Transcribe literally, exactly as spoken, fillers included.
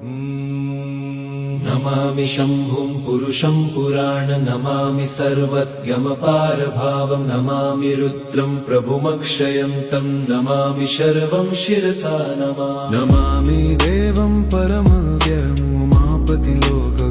नमामि शम्भुं पुरुषं पुराण नमामि सर्वज्ञमपारभावं नमामि रुद्रं प्रभुमक्षयन्तं नमामि शर्वं शिरसा नमामि नमामि देवं परमव्ययम् उमापतिलोक